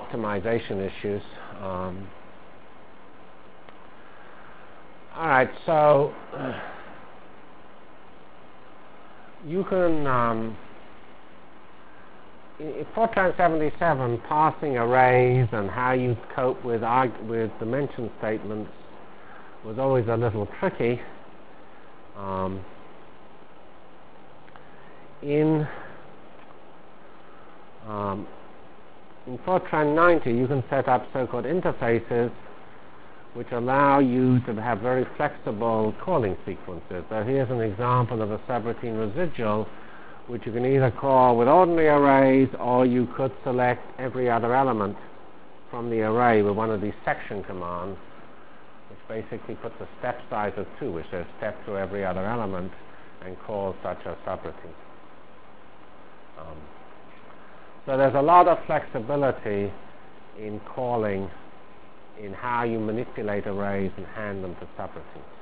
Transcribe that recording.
optimization issues. Alright, so you can in Fortran 77, parsing arrays and how you cope with dimension statements was always a little tricky. In Fortran 90, you can set up so-called interfaces which allow you to have very flexible calling sequences. So here's an example of a subroutine residual, which you can either call with ordinary arrays, or you could select every other element from the array with one of these section commands, which basically puts a step size of 2, which says step through every other element and call such a subroutine. So there's a lot of flexibility in calling, in how you manipulate arrays and hand them to subroutines.